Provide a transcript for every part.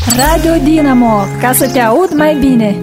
Radio Dinamo, ca să te aud mai bine.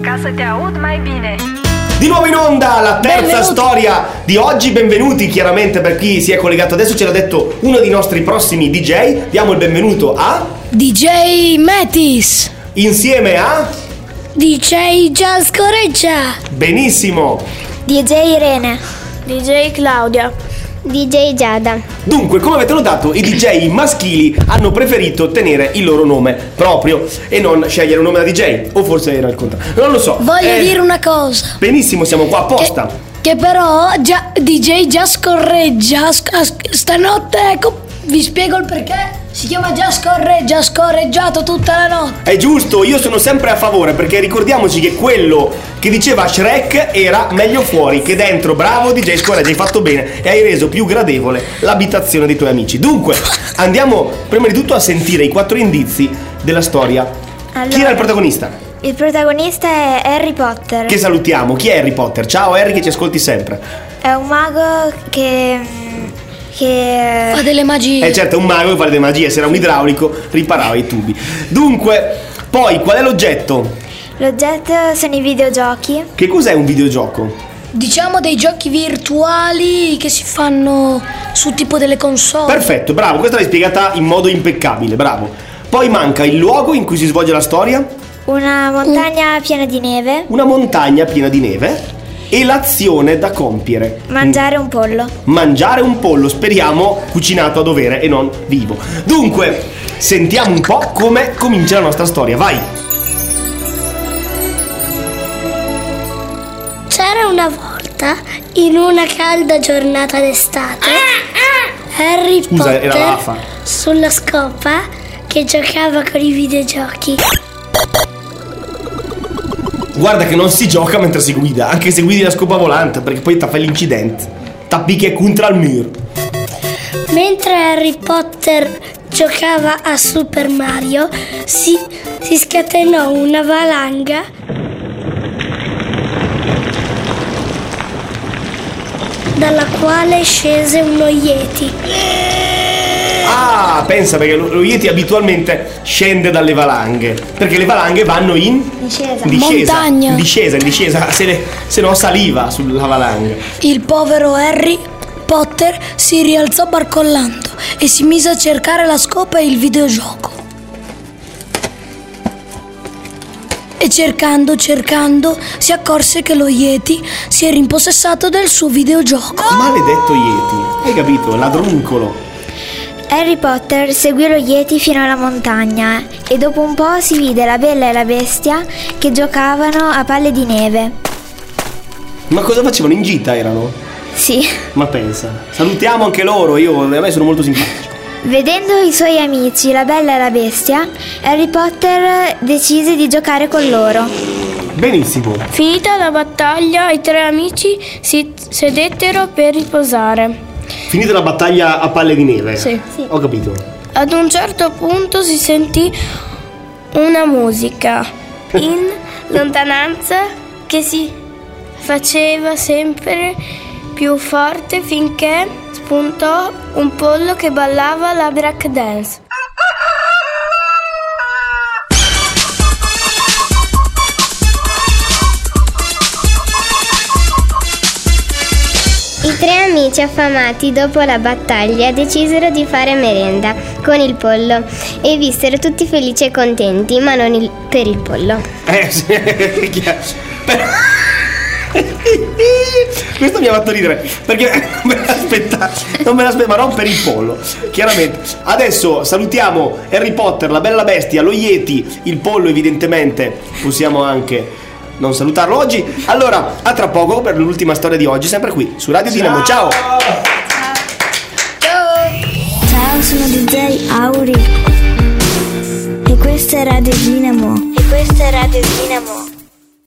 Di nuovo in onda la terza storia di oggi. Benvenuti chiaramente per chi si è collegato adesso, ce l'ha detto uno dei nostri prossimi DJ. Diamo il benvenuto a DJ Metis insieme a DJ Jazz Correggia. Benissimo. DJ Irene, DJ Claudia, DJ Giada. Dunque, come avete notato, i DJ maschili hanno preferito tenere il loro nome proprio e non scegliere un nome da DJ. O forse era il contrario, non lo so. Voglio dire una cosa. Benissimo, siamo qua apposta. Che però DJ Jazz Correggia stanotte, ecco, vi spiego il perché. Si chiama Jazz Correggia, ha scorreggiato tutta la notte. È giusto, io sono sempre a favore, perché ricordiamoci che quello che diceva Shrek era meglio fuori che dentro. Bravo DJ Scorreggia, hai fatto bene e hai reso più gradevole l'abitazione dei tuoi amici. Dunque, andiamo prima di tutto a sentire i 4 indizi della storia. Allora, chi era il protagonista? Il protagonista è Harry Potter. Che salutiamo. Chi è Harry Potter? Ciao Harry, che ci ascolti sempre. È un mago che fa delle magie. Certo, è un mago che fa delle magie. Se era un idraulico, riparava i tubi. Dunque, poi qual è l'oggetto? L'oggetto sono i videogiochi. Che cos'è un videogioco? Diciamo dei giochi virtuali che si fanno su tipo delle console. Perfetto, bravo, questa l'hai spiegata in modo impeccabile, bravo. Poi manca il luogo in cui si svolge la storia. Una montagna piena di neve. Una montagna piena di neve. E l'azione da compiere. Mangiare un pollo. Mangiare un pollo, speriamo cucinato a dovere e non vivo. Dunque, sentiamo un po' come comincia la nostra storia, vai. C'era una volta, in una calda giornata d'estate, Harry Scusa, era Potter l'afa. sulla scopa che giocava con i videogiochi. Guarda che non si gioca mentre si guida, anche se guidi la scopa volante, perché poi ti fai l'incidente. T'appicchi contro il muro. Mentre Harry Potter giocava a Super Mario, si scatenò una valanga dalla quale scese uno Yeti. Ah, pensa, perché lo Yeti abitualmente scende dalle valanghe, perché le valanghe vanno in Discesa. Montagna. in discesa, se no saliva sulla valanga. Il povero Harry Potter si rialzò barcollando e si mise a cercare la scopa e il videogioco. E cercando, si accorse che lo Yeti si era impossessato del suo videogioco. Maledetto Yeti, hai capito? Ladruncolo. Harry Potter seguì lo Yeti fino alla montagna e dopo un po' si vide la Bella e la Bestia che giocavano a palle di neve. Ma cosa facevano? In gita erano? Sì. Ma pensa, salutiamo anche loro, a me sono molto simpatici. Vedendo i suoi amici, la Bella e la Bestia, Harry Potter decise di giocare con loro. Benissimo. Finita la battaglia, i 3 amici si sedettero per riposare. Finita la battaglia a palle di neve? Sì. Ho capito. Ad un certo punto si sentì una musica in lontananza che si faceva sempre più forte finché spuntò un pollo che ballava la break dance. I 3 amici affamati dopo la battaglia decisero di fare merenda con il pollo e vissero tutti felici e contenti, ma non per il pollo. Sì, questo mi ha fatto ridere perché non me l'aspettavo, ma non per il pollo, chiaramente. Adesso salutiamo Harry Potter, la Bella Bestia, lo Yeti, il pollo evidentemente possiamo anche non salutarlo oggi. Allora, a tra poco per l'ultima storia di oggi, sempre qui su Radio Dinamo. Ciao! Ciao, sono DJ Auri e questa è Radio Dinamo.